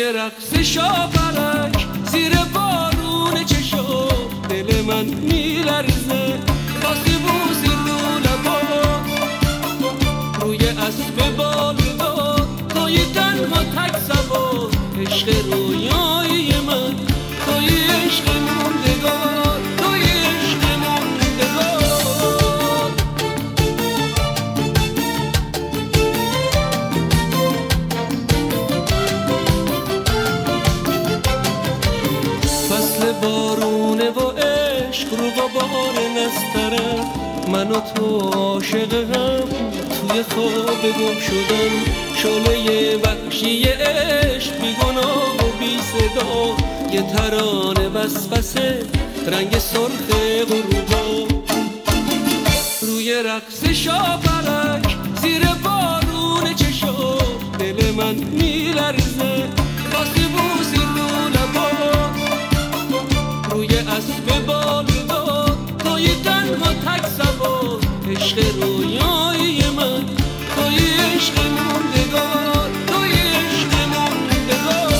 روی رقص شاپرک زیر بارون چشم دل من میلرزه واسه بوسی رو لبا روی اسب بالدار توی تنها تک سوار عشق رویای من توی عشق موندگار توی عشق موندگار فصل بارونه و عشق رو غبار نستره من و تو عاشق هم توی خواب گم شدن شعله وحشی عشق بی گناه و بی صدا یه ترانه وسوسه رنگ سرخ غروبا روی رقص شاپرک زیر بارون چشم دل من میلرزه واسه بوسی رو لبا روی اسب بالدار توی تنها تک سوار عشق رویای من توی عشق موندگار توی عشق موندگار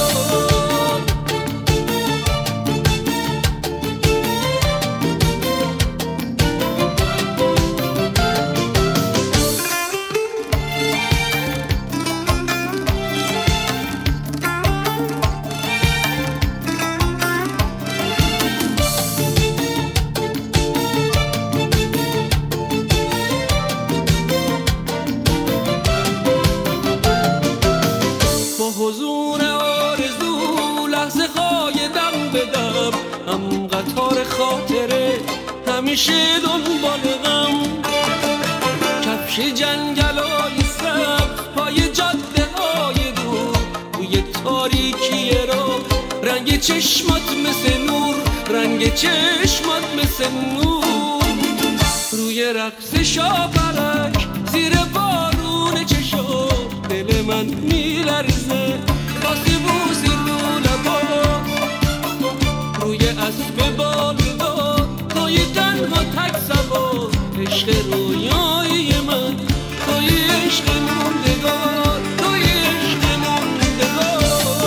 حضور آرزو لحظه های دم به دم هم قطار خاطره همیشه دنبال غم کفش جنگلای سبز پای جاده های دور توی تاریکی را رنگ چشمات مثل نور رنگ چشمات مثل نور روی رقص شاپرک زیر بارون چشم دل من میلرزه واسه بوسی رو لبا روی اسب بالدار توی تنها تک سوار عشق رویای من توی عشق موندگار توی عشق موندگار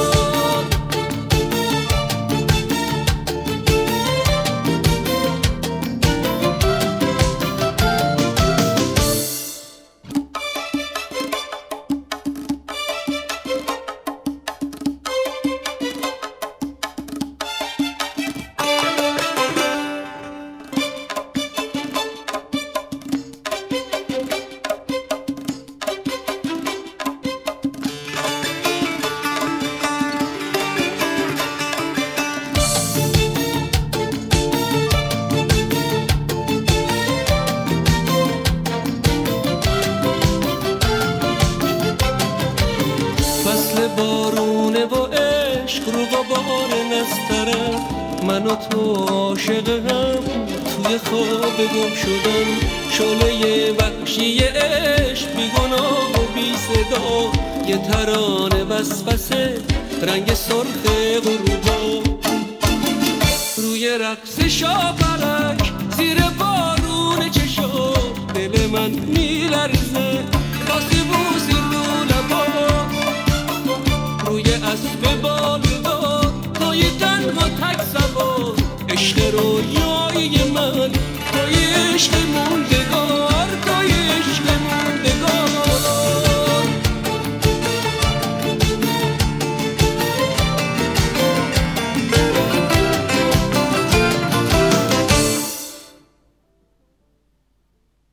فصل بارونه و عشق رو غبار نستره من و تو عاشق هم توی خواب گم شدن شعله وحشی عشق بی گناه و بی صدا یه ترانه وسوسه رنگ سرخ غروبا روی رقص شاپرک زیر بارون چشم دل من میلرزه واسه بوسی رو لبا روی اسب بالدار توی تنها تک سوار عشق رویای من توی عشق مونده